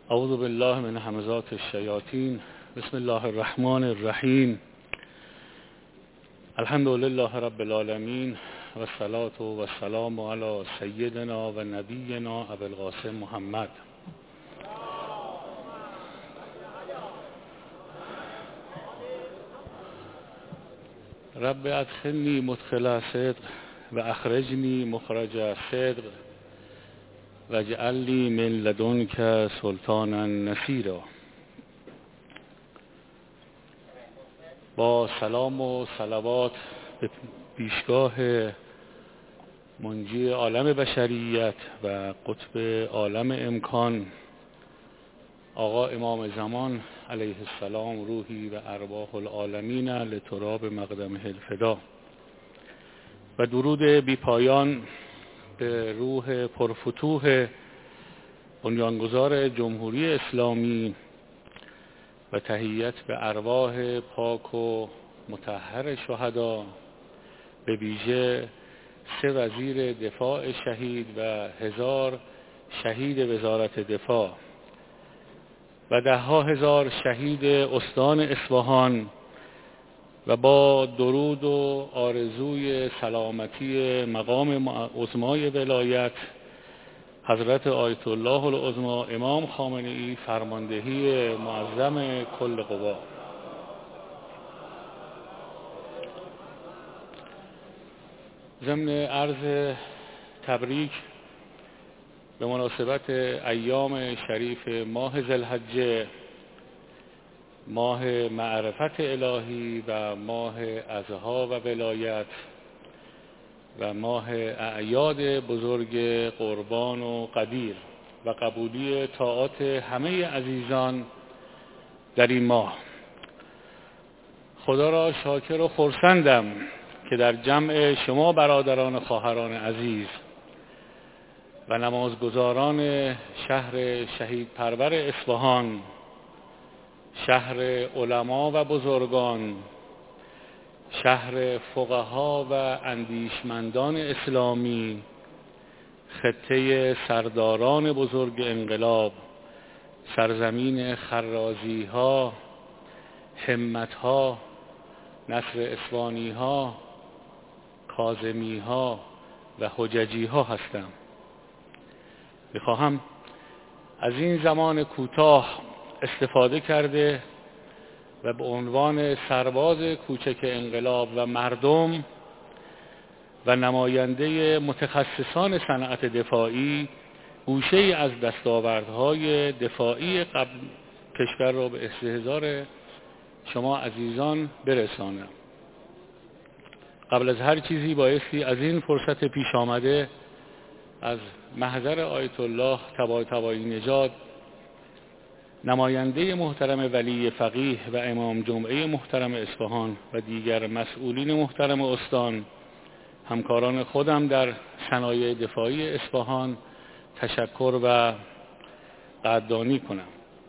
اعوذ بالله من همزات الشیاطین. بسم الله الرحمن الرحیم. الحمد لله رب العالمین و الصلاة و السلام علی سیدنا و نبینا ابی القاسم محمد. رب ادخلنی مدخل صدق و اخرجنی مخرج صدق و اجعل لی من لدنک سلطانا نصیرا. با سلام و صلوات به پیشگاه منجی عالم بشریت و قطب عالم امکان آقا امام زمان علیه السلام، روحی و ارواح العالمین لتراب مقدمه الفدا، و درود بی پایان به روح پرفتوح بنیانگذار جمهوری اسلامی و تحیت به ارواح پاک و مطهر شهدا، به ویژه 3 وزیر دفاع شهید و 1000 شهید وزارت دفاع و 10,000 شهید استان اصفهان، و با درود و آرزوی سلامتی مقام عظمای ولایت حضرت آیت الله العظما امام خامنه‌ای، فرماندهی معظم کل قوا. ضمن عرض تبریک به مناسبت ایام شریف ماه ذوالحجه، ماه معرفت الهی و ماه اضحی و ولایت و ماه اعیاد بزرگ قربان و قدیر و قبولی طاعات همه عزیزان در این ماه، خدا را شاکر و خرسندم که در جمع شما برادران و خواهران عزیز و نمازگزاران شهر شهید پرور اصفهان، شهر علما و بزرگان، شهر فقها و اندیشمندان اسلامی، خطه سرداران بزرگ انقلاب، سرزمین خرازی ها، همت ها، نصر اسوانی ها، کاظمی ها و حججی ها هستم. میخواهم از این زمان کوتاه استفاده کرده و به عنوان سرباز کوچک انقلاب و مردم و نماینده متخصصان صنعت دفاعی گوشه از دستاوردهای دفاعی کشور را به استحضار شما عزیزان برسانم. قبل از هر چیزی بایستی از این فرصت پیش آمده از محضر آیت الله طباطبایی نژاد، نماینده محترم ولی فقیه و امام جمعه محترم اصفهان و دیگر مسئولین محترم استان، همکاران خودم در صنایع دفاعی اصفهان تشکر و قدردانی کنم.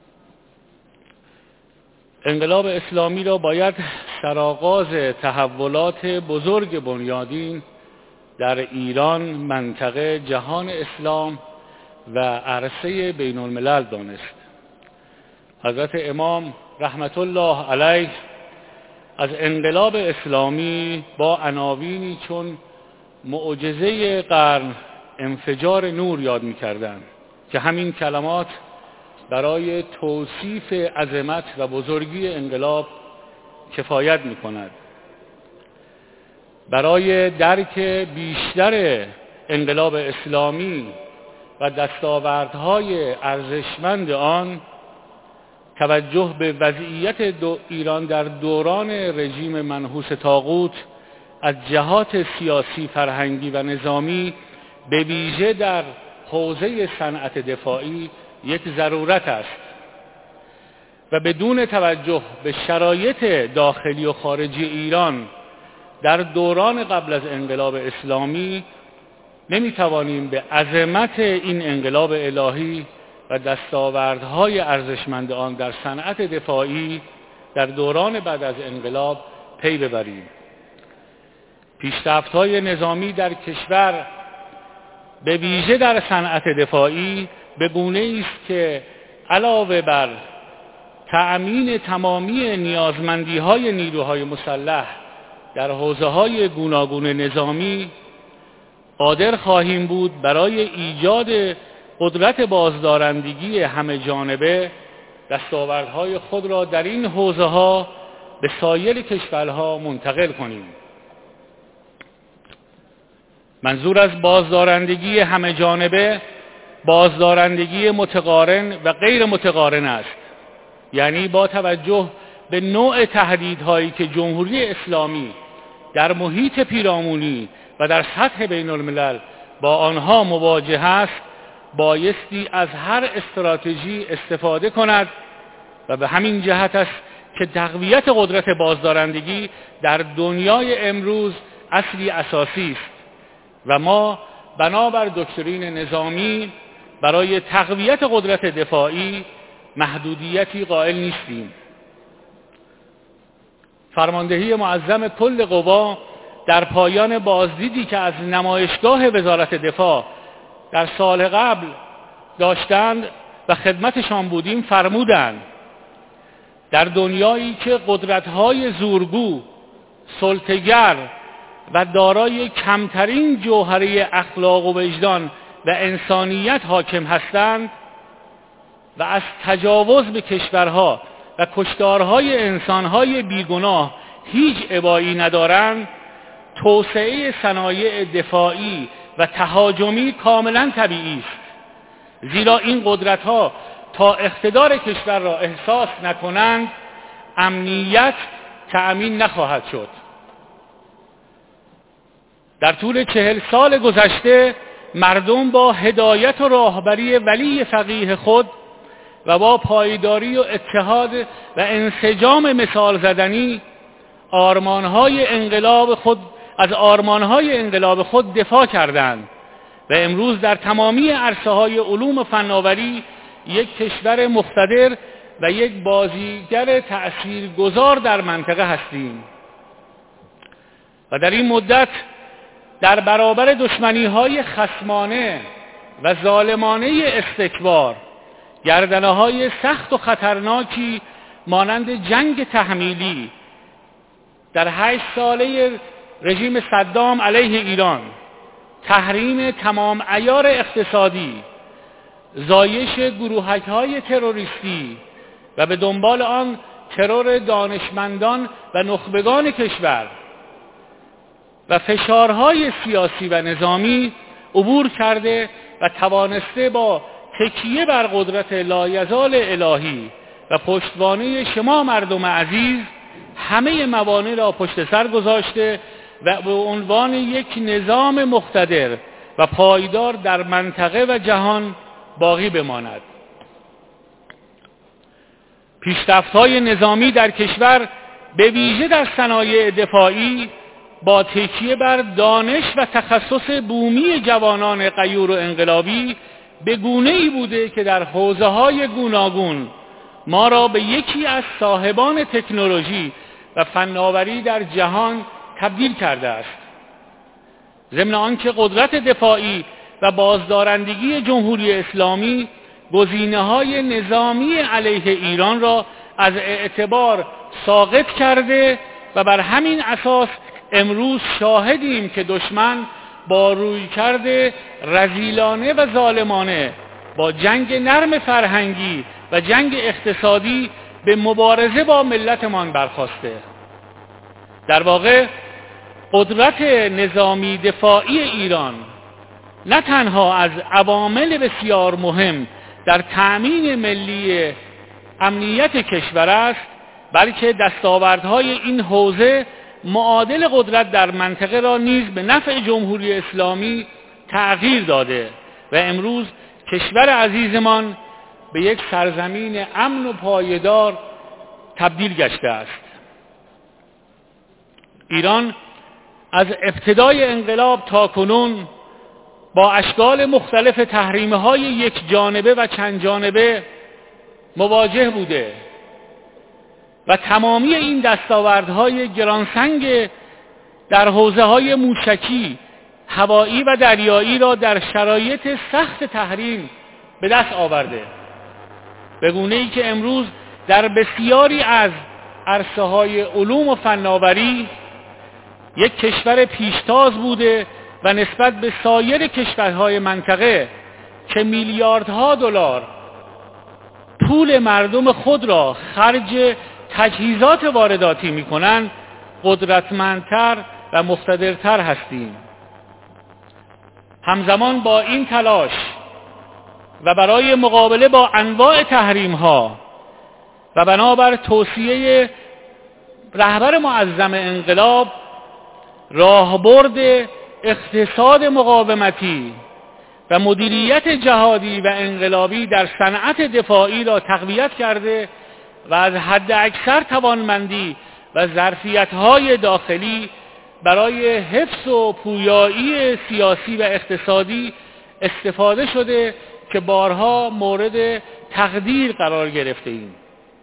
انقلاب اسلامی را باید سرآغاز تحولات بزرگ بنیادین در ایران، منطقه، جهان اسلام و عرصه بین الملل دانست. حضرت امام رحمت الله علیه از انقلاب اسلامی با عناوینی چون معجزه قرن، انفجار نور یاد می‌کردند که همین کلمات برای توصیف عظمت و بزرگی انقلاب کفایت می‌کند. برای درک بیشتر انقلاب اسلامی و دستاوردهای ارزشمند آن، توجه به وضعیت ایران در دوران رژیم منحوس طاغوت از جهات سیاسی، فرهنگی و نظامی، به ویژه در حوزه صنعت دفاعی یک ضرورت است و بدون توجه به شرایط داخلی و خارجی ایران در دوران قبل از انقلاب اسلامی نمیتوانیم به عظمت این انقلاب الهی و دستاوردهای ارزشمند آن در صنعت دفاعی در دوران بعد از انقلاب پی ببریم. پیشرفت‌های نظامی در کشور به ویژه در صنعت دفاعی به گونه‌ای است که علاوه بر تأمین تمامی نیازمندی‌های نیروهای مسلح در حوزه‌های گوناگون نظامی، قادر خواهیم بود برای ایجاد قدرت بازدارندگی همه جانبه دستاوردهای خود را در این حوزه‌ها به سایر کشورها منتقل کنیم. منظور از بازدارندگی همه جانبه بازدارندگی متقارن و غیر متقارن است، یعنی با توجه به نوع تهدیدهایی که جمهوری اسلامی در محیط پیرامونی و در سطح بین الملل با آنها مواجه است، بایستی از هر استراتژی استفاده کند و به همین جهت است که تقویت قدرت بازدارندگی در دنیای امروز اصلی اساسی است و ما بنابر دکترین نظامی برای تقویت قدرت دفاعی محدودیتی قائل نیستیم. فرماندهی معظم کل قوا در پایان بازدیدی که از نمایشگاه وزارت دفاع در سال قبل داشتند و خدمتشان بودیم فرمودند در دنیایی که قدرت‌های زورگو، سلطه‌گر و دارای کمترین جوهره اخلاق و وجدان و انسانیت حاکم هستند و از تجاوز به کشورها و کشتارهای انسانهای بیگناه هیچ ابایی ندارند، توسعه صنایع دفاعی و تهاجمی کاملا طبیعی است، زیرا این قدرت‌ها تا اقتدار کشور را احساس نکنند امنیت تأمین نخواهد شد. در طول 40 سال گذشته مردم با هدایت و راهبری ولی فقیه خود و با پایداری و اتحاد و انسجام مثال زدنی از آرمانهای انقلاب خود دفاع کردند و امروز در تمامی عرصه‌های علوم و فناوری یک کشور مقتدر و یک بازیگر تأثیرگذار در منطقه هستیم و در این مدت در برابر دشمنی‌های خصمانه و ظالمانه استکبار گردنه‌های سخت و خطرناکی مانند جنگ تحمیلی در 8 ساله رژیم صدام علیه ایران، تحریم تمام عیار اقتصادی، زایش گروهک‌های تروریستی و به دنبال آن ترور دانشمندان و نخبگان کشور و فشارهای سیاسی و نظامی عبور کرده و توانسته با تکیه بر قدرت لایزال الهی و پشتوانه شما مردم عزیز همه موانع را پشت سر گذاشته و به عنوان یک نظام مقتدر و پایدار در منطقه و جهان باقی بماند. پیشرفت‌های نظامی در کشور به ویژه در صنایع دفاعی با تکیه بر دانش و تخصص بومی جوانان غیور و انقلابی به گونه‌ای بوده که در حوزه‌های گوناگون ما را به یکی از صاحبان تکنولوژی و فناوری در جهان تبدیل کرده است. ضمن آنکه قدرت دفاعی و بازدارندگی جمهوری اسلامی گزینه‌های نظامی علیه ایران را از اعتبار ساقط کرده و بر همین اساس امروز شاهدیم که دشمن با رویکرد رذیلانه و ظالمانه با جنگ نرم فرهنگی و جنگ اقتصادی به مبارزه با ملتمان برخاسته. در واقع قدرت نظامی دفاعی ایران نه تنها از عوامل بسیار مهم در تأمین ملی امنیت کشور است، بلکه دستاوردهای این حوزه معادل قدرت در منطقه را نیز به نفع جمهوری اسلامی تغییر داده و امروز کشور عزیزمان به یک سرزمین امن و پایدار تبدیل گشته است. ایران از ابتدای انقلاب تا کنون با اشکال مختلف تحریم‌های یک جانبه و چند جانبه مواجه بوده و تمامی این دستاوردهای گرانسنگ در حوزه‌های موشکی، هوایی و دریایی را در شرایط سخت تحریم به دست آورده به گونه‌ای که امروز در بسیاری از عرصه‌های علوم و فناوری یک کشور پیشتاز بوده و نسبت به سایر کشورهای منطقه که میلیاردها دلار پول مردم خود را خرج تجهیزات وارداتی می‌کنند، قدرتمندتر و مقتدرتر هستیم. همزمان با این تلاش و برای مقابله با انواع تحریم‌ها و بنابر توصیه رهبر معظم انقلاب، راهبرد اقتصاد مقاومتی و مدیریت جهادی و انقلابی در صنعت دفاعی را تقویت کرده و از حد اکثر توانمندی و ظرفیت‌های داخلی برای حفظ و پویایی سیاسی و اقتصادی استفاده شده که بارها مورد تقدیر قرار گرفته ایم.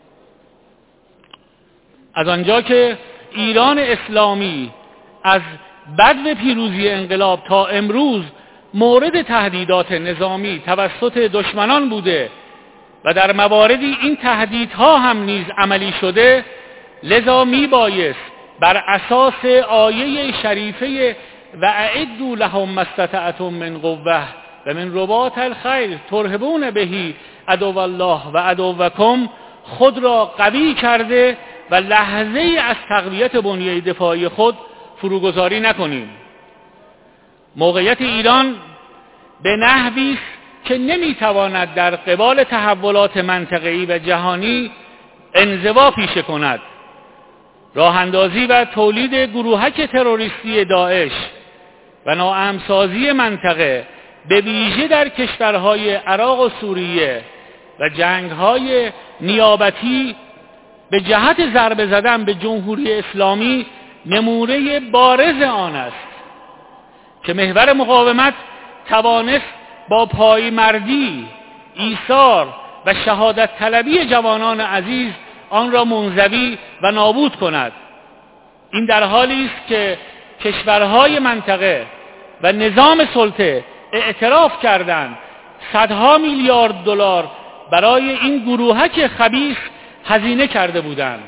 از آنجا که ایران اسلامی از بدو پیروزی انقلاب تا امروز مورد تهدیدات نظامی توسط دشمنان بوده و در مواردی این تهدیدها هم نیز عملی شده، لذا میبایست بر اساس آیه شریفه و اعدوا لهم ما استطعتم من قوة و من رباط الخیل ترهبون به عدو الله و عدوکم خود را قوی کرده و لحظه از تقویت بنیه دفاعی خود فروگذاری نکنیم. موقعیت ایران به نحوی است که نمیتواند در قبال تحولات منطقه‌ای و جهانی انزوا پیشه کند. راه اندازی و تولید گروهک تروریستی داعش و ناامن‌سازی منطقه به ویژه در کشورهای عراق و سوریه و جنگ‌های نیابتی به جهت ضربه زدن به جمهوری اسلامی نمونه بارز آن است که محور مقاومت توانست با پایمردی، ایثار و شهادت طلبی جوانان عزیز آن را منزوی و نابود کند. این در حالی است که کشورهای منطقه و نظام سلطه اعتراف کردند صدها میلیارد دلار برای این گروهک خبیث هزینه کرده بودند.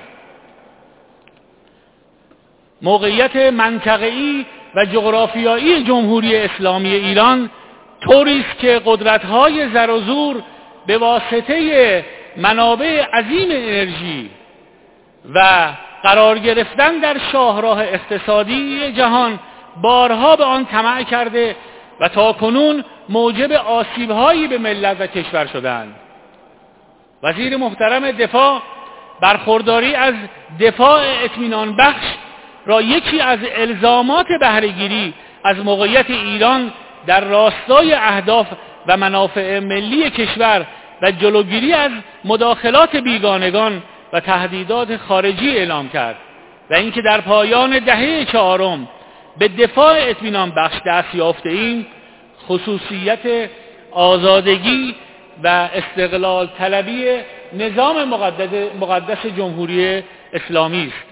موقعیت منطقه‌ای و جغرافیایی جمهوری اسلامی ایران طوری است که قدرت‌های زر و زور به واسطه منابع عظیم انرژی و قرار گرفتن در شاهراه اقتصادی جهان بارها به آن طمع کرده و تاکنون موجب آسیب‌هایی به ملت و کشور شدند. وزیر محترم دفاع برخورداری از دفاع اطمینان بخش را یکی از الزامات بهره‌گیری از موقعیت ایران در راستای اهداف و منافع ملی کشور و جلوگیری از مداخلات بیگانگان و تهدیدات خارجی اعلام کرد و اینکه در پایان دهه چهارم به دفاع اطمینان بخش دست یافته‌ایم خصوصیت آزادگی و استقلال طلبی نظام مقدس جمهوری اسلامی است.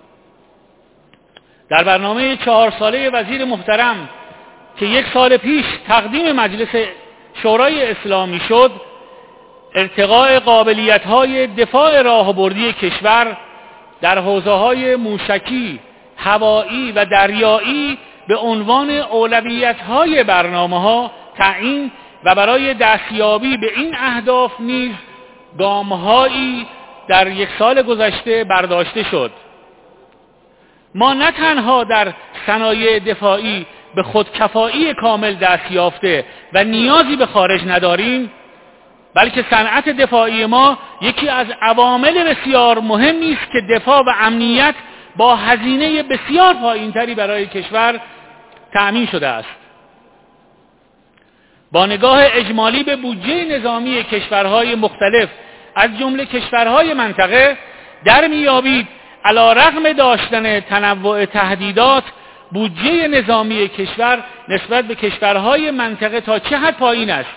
در برنامه 4 ساله وزیر محترم که 1 سال پیش تقدیم مجلس شورای اسلامی شد، ارتقاء قابلیت‌های دفاع راهبردی کشور در حوزه‌های موشکی، هوایی و دریایی به عنوان اولویت‌های برنامه‌ها تعیین و برای دستیابی به این اهداف نیز گام‌هایی در 1 سال گذشته برداشته شد. ما نه تنها در صنایع دفاعی به خودکفایی کامل دست یافته و نیازی به خارج نداریم، بلکه صنعت دفاعی ما یکی از عوامل بسیار مهمی است که دفاع و امنیت با هزینه بسیار پایینتری برای کشور تأمین شده است. با نگاه اجمالی به بودجه نظامی کشورهای مختلف از جمله کشورهای منطقه در میابید علیرغم داشتن تنوع تهدیدات، بودجه نظامی کشور نسبت به کشورهای منطقه تا چه حد پایین است.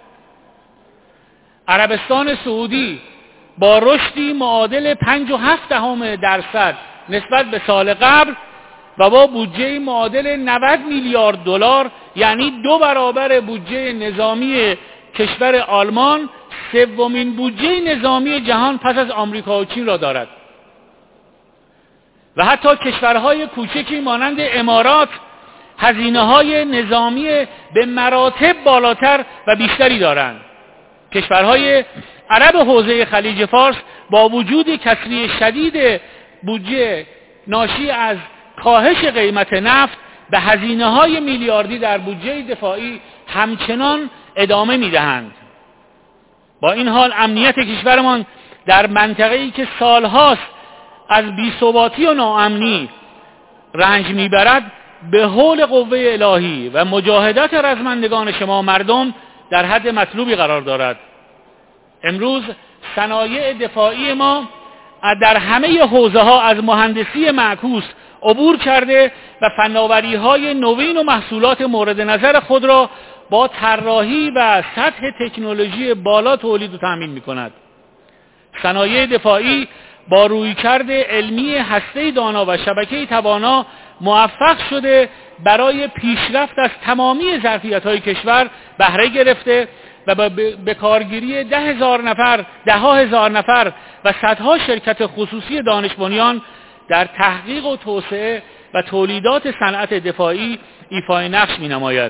عربستان سعودی با رشدی معادل 5.7% نسبت به سال قبل و با بودجه معادل 90 میلیارد دلار، یعنی 2 برابر بودجه نظامی کشور آلمان، سومین بودجه نظامی جهان پس از آمریکا و چین را دارد و حتی کشورهای کوچکی مانند امارات هزینه‌های نظامی به مراتب بالاتر و بیشتری دارند. کشورهای عرب حوزه خلیج فارس با وجود کسری شدید بودجه ناشی از کاهش قیمت نفت به هزینه‌های میلیاردی در بودجه دفاعی همچنان ادامه می‌دهند. با این حال امنیت کشورمان در منطقه‌ای که سالهاست از بی‌ثباتی و ناامنی رنج می‌برد به حول قوه الهی و مجاهدت رزمندگان شما مردم در حد مطلوبی قرار دارد. امروز صنایع دفاعی ما در همه حوزه‌ها از مهندسی معکوس عبور کرده و فناوری‌های نوین و محصولات مورد نظر خود را با طراحی و سطح تکنولوژی بالا تولید و تأمین می‌کند. صنایع دفاعی با رویکرد علمی هسته دانا و شبکه توانا موفق شده برای پیشرفت از تمامی ظرفیت‌های کشور بهره گرفته و به کارگیری 10,000 نفر و صدها شرکت خصوصی دانش بنیان در تحقیق و توسعه و تولیدات صنعت دفاعی ایفای نقش می‌نماید.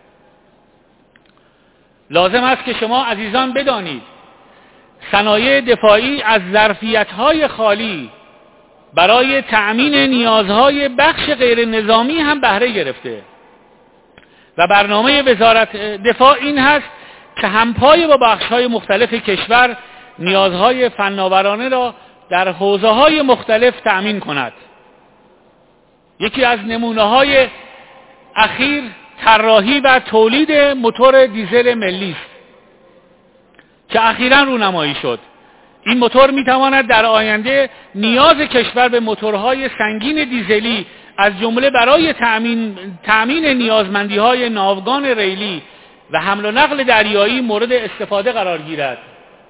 لازم است که شما عزیزان بدانید صنایع دفاعی از ظرفیت‌های خالی برای تأمین نیازهای بخش غیر نظامی هم بهره گرفته و برنامه وزارت دفاع این هست که همپای با بخش‌های مختلف کشور نیازهای فناورانه را در حوزه‌های مختلف تأمین کند. یکی از نمونه‌های اخیر طراحی و تولید موتور دیزل ملی است که اخیراً رونمایی شد. این موتور می‌تواند در آینده نیاز کشور به موتورهای سنگین دیزلی از جمله برای تأمین نیازمندی‌های ناوگان ریلی و حمل و نقل دریایی مورد استفاده قرار گیرد.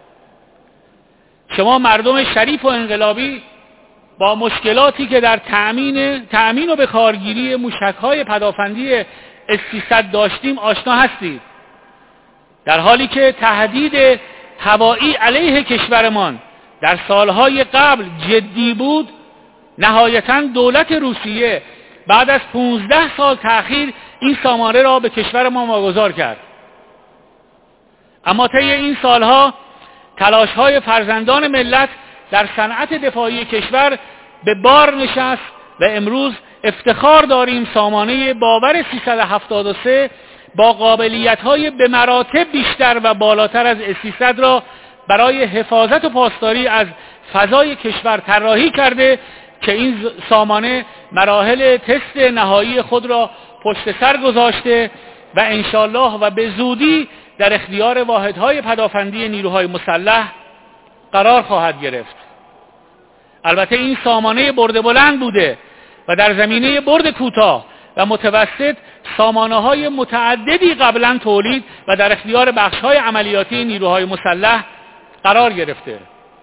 شما مردم شریف و انقلابی با مشکلاتی که در تأمین و به کارگیری موشک‌های پدافندی S-300 داشتیم آشنا هستید. در حالی که تهدید هوایی علیه کشورمان در سالهای قبل جدی بود، نهایتاً دولت روسیه بعد از 15 سال تأخیر این سامانه را به کشور ما واگذار کرد. اما طی این سالها تلاش‌های فرزندان ملت در صنعت دفاعی کشور به بار نشست و امروز افتخار داریم سامانه باور 373 با قابلیت‌های به مراتب بیشتر و بالاتر از S-300 را برای حفاظت و پاسداری از فضای کشور طراحی کرده که این سامانه مراحل تست نهایی خود را پشت سر گذاشته و انشالله و به زودی در اختیار واحدهای پدافندی نیروهای مسلح قرار خواهد گرفت. البته این سامانه برد بلند بوده و در زمینه برد کوتاه و متوسط سامانه‌های متعددی قبلا تولید و در اختیار بخش‌های عملیاتی نیروهای مسلح قرار گرفته.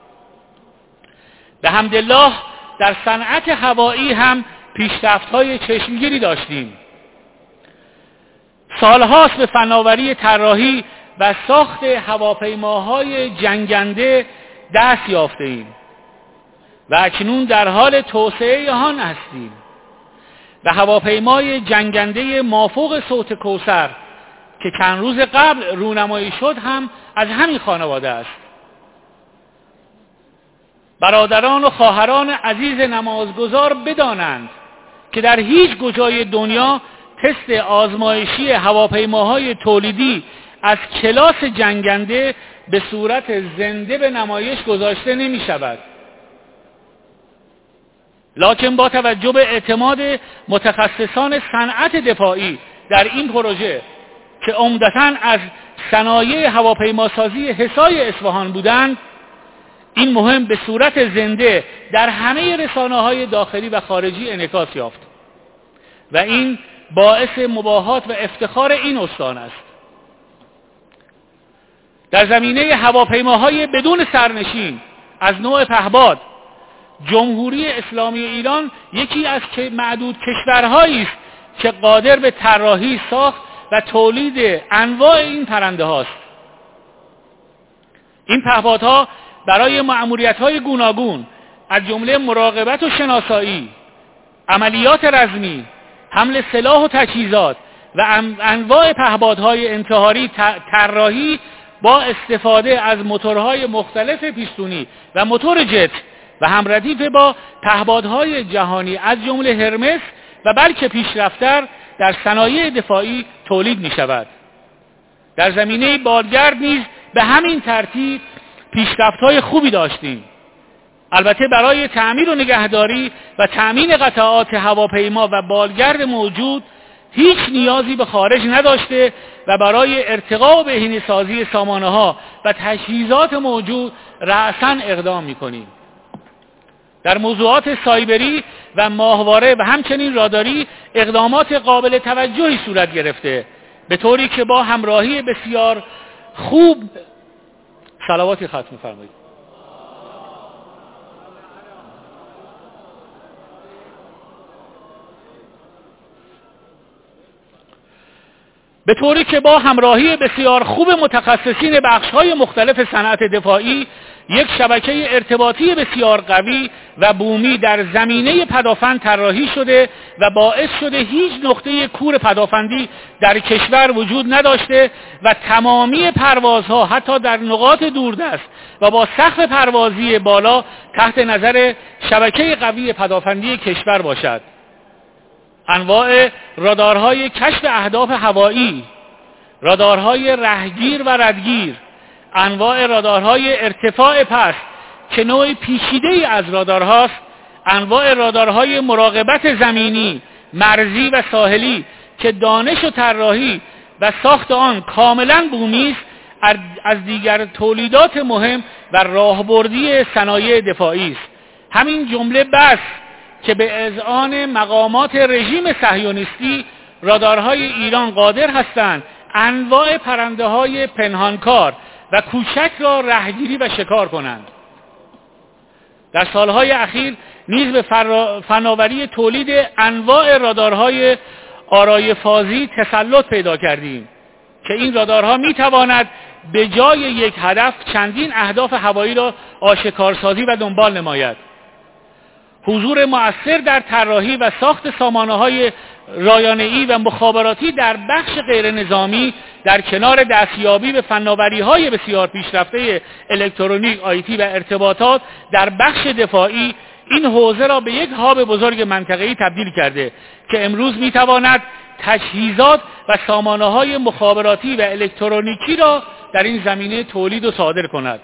به حمدالله در صنعت هوایی هم پیشرفت‌های چشمگیری داشتیم. سالهاست به فناوری طراحی و ساخت هواپیماهای جنگنده دست یافته‌ایم و اکنون در حال توسعه آن هستیم و هواپیمای جنگنده مافوق صوت کوثر که چند روز قبل رونمایی شد هم از همین خانواده است. برادران و خواهران عزیز نمازگزار بدانند که در هیچ کجای دنیا تست آزمایشی هواپیماهای تولیدی از کلاس جنگنده به صورت زنده به نمایش گذاشته نمی شود. لکن با توجه به اعتماد متخصصان صنعت دفاعی در این پروژه که عمدتاً از صنایع هواپیماسازی حصای اصفهان بودند، این مهم به صورت زنده در همه رسانه‌های داخلی و خارجی انعکاس یافت و این باعث مباهات و افتخار این استان است. در زمینه هواپیماهای بدون سرنشین از نوع پهباد، جمهوری اسلامی ایران یکی از معدود کشورهایی است که قادر به طراحی، ساخت و تولید انواع این پرنده هاست. این پهپادها برای مأموریت‌های گوناگون از جمله مراقبت و شناسایی، عملیات رزمی، حمل سلاح و تجهیزات و انواع پهپادهای انتحاری طراحی با استفاده از موتورهای مختلف پیستونی و موتور جت و همردیف با پهپادهای جهانی از جمله هرمس و بلکه پیشرفت‌تر در صنایع دفاعی تولید می‌شود. در زمینه بالگرد نیز به همین ترتیب پیشرفت‌های خوبی داشتیم. البته برای تعمیر و نگهداری و تأمین قطعات هواپیما و بالگرد موجود هیچ نیازی به خارج نداشته و برای ارتقا و بهینه‌سازی سامانه‌ها و تجهیزات موجود رأساً اقدام می‌کنیم. در موضوعات سایبری و ماهواره و همچنین راداری اقدامات قابل توجهی صورت گرفته، به طوری که با همراهی بسیار خوب صلواتی ختم فرمایید. به طوری که با همراهی بسیار خوب متخصصین بخش‌های مختلف صنعت دفاعی یک شبکه ارتباطی بسیار قوی و بومی در زمینه پدافند طراحی شده و باعث شده هیچ نقطه کور پدافندی در کشور وجود نداشته و تمامی پروازها حتی در نقاط دوردست و با سقف پروازی بالا تحت نظر شبکه قوی پدافندی کشور باشد. انواع رادارهای کشف اهداف هوایی، رادارهای رهگیر و ردگیر، انواع رادارهای ارتفاع پست که نوع پیچیده‌ای از رادارهاست، انواع رادارهای مراقبت زمینی، مرزی و ساحلی که دانش و طراحی و ساخت آن کاملا بومی است، از دیگر تولیدات مهم و راهبردی صنایع دفاعی است. همین جمله بس که به اذعان مقامات رژیم صهیونیستی رادارهای ایران قادر هستند انواع پرنده‌های پنهانکار و کوچک را رهگیری و شکار کنند. در سالهای اخیر نیز به فناوری تولید انواع رادارهای آرای فازی تسلط پیدا کردیم که این رادارها می‌تواند به جای یک هدف چندین اهداف هوایی را آشکارسازی و دنبال نماید. حضور مؤثر در طراحی و ساخت سامانه‌های رایانه‌ای و مخابراتی در بخش غیر نظامی در کنار دستیابی به فناوری‌های بسیار پیشرفته الکترونیک، آیتی و ارتباطات در بخش دفاعی این حوزه را به یک هاب بزرگ منطقه‌ای تبدیل کرده که امروز می‌تواند تجهیزات و سامانه‌های مخابراتی و الکترونیکی را در این زمینه تولید و صادر کند.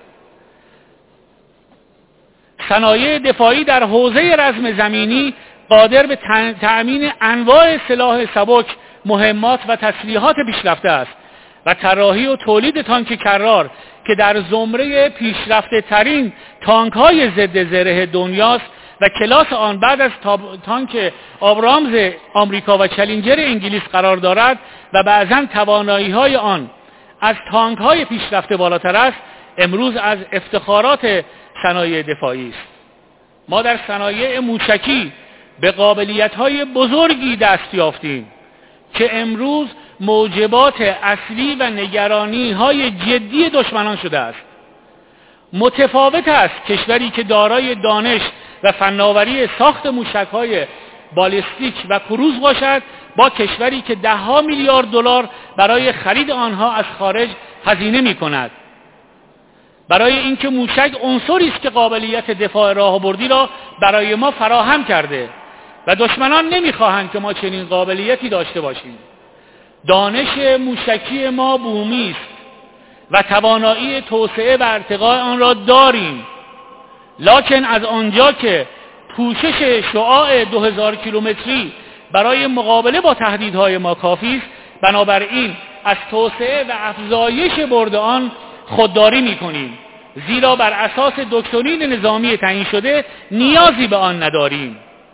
صنایع دفاعی در حوزه رزم زمینی قادر به تأمین انواع سلاح سبک، مهمات و تسلیحات پیشرفته است و طراحی و تولید تانک کرار که در زمره پیشرفته ترین تانک های ضد زره دنیاست و کلاس آن بعد از تانک آبرامز آمریکا و چالنجر انگلیس قرار دارد و بعضاً توانایی های آن از تانک های پیشرفته بالاتر است، امروز از افتخارات صنایع دفاعی است. ما در صنایع موشکی به قابلیت‌های بزرگی دست یافتیم که امروز موجبات اصلی و نگرانی‌های جدی دشمنان شده است. متفاوت است کشوری که دارای دانش و فناوری ساخت موشک‌های بالستیک و کروز باشد با کشوری که ده‌ها میلیارد دلار برای خرید آنها از خارج هزینه می‌کند. برای اینکه موشک عنصری است که قابلیت دفاع راهبردی را برای ما فراهم کرده و دشمنان نمیخواهند که ما چنین قابلیتی داشته باشیم. دانش موشکی ما بومی است و توانایی توسعه و ارتقاء آن را داریم، لکن از آنجا که پوشش شعاع 2000 کیلومتری برای مقابله با تهدیدهای ما کافی است، بنابراین از توسعه و افزایش برد آن خودداری می‌کنیم، زیرا بر اساس دکترین نظامی تعیین شده نیازی به آن نداریم.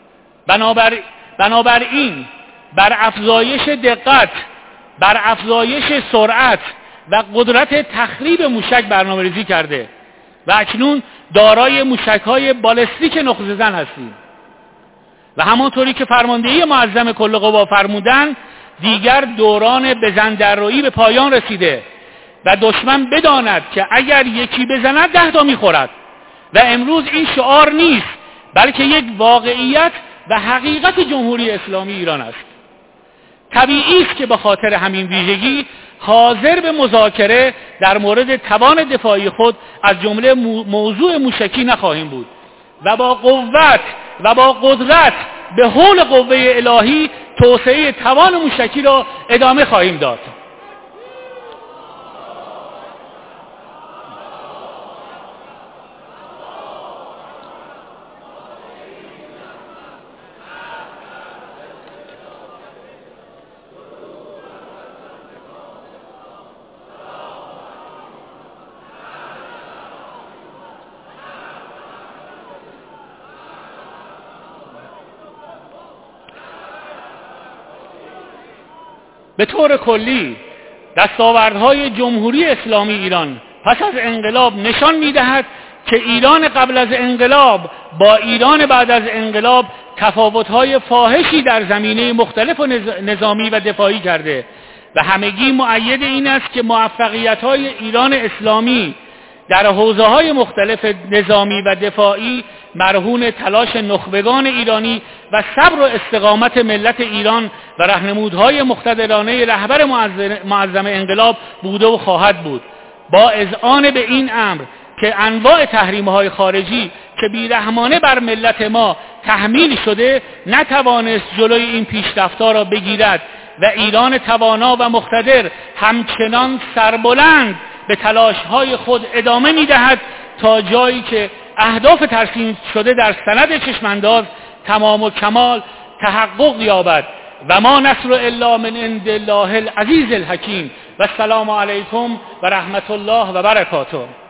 بنابراین بر افزایش دقت، بر افزایش سرعت و قدرت تخریب موشک برنامه‌ریزی کرده و اکنون دارای موشک‌های بالستیک نقطه زن هستیم و همانطوری که فرماندهی معظم کل قوا فرمودند دیگر دوران بزن دررویی به پایان رسیده و دشمن بداند که اگر یکی بزند 10 تا میخورد. و امروز این شعار نیست، بلکه یک واقعیت و حقیقت جمهوری اسلامی ایران است. طبیعی است که به خاطر همین ویژگی حاضر به مذاکره در مورد توان دفاعی خود از جمله موضوع موشکی نخواهیم بود و با قوت و با قدرت به حول قوه الهی توسعه توان موشکی را ادامه خواهیم داد. به طور کلی دستاوردهای جمهوری اسلامی ایران پس از انقلاب نشان می‌دهد که ایران قبل از انقلاب با ایران بعد از انقلاب تفاوت‌های فاحشی در زمینه مختلف و نظامی و دفاعی کرده و همگی مؤید این است که موفقیت‌های ایران اسلامی در حوزه‌های مختلف نظامی و دفاعی مرهون تلاش نخبگان ایرانی و صبر و استقامت ملت ایران و راهنمودهای مقتدرانه رهبر معظم انقلاب بوده و خواهد بود. با اذعان به این امر که انواع تحریم‌های خارجی که بیرحمانه بر ملت ما تحمیل شده نتوانست جلوی این پیشرفت‌ها را بگیرد و ایران توانا و مقتدر همچنان سربلند به تلاش‌های خود ادامه می‌دهد تا جایی که اهداف ترسیم شده در سند چشمانداز تمام و کمال تحقق یابد. و ما نصر الا من عند الله العزیز الحکیم و السلام علیکم و رحمت الله و برکاته.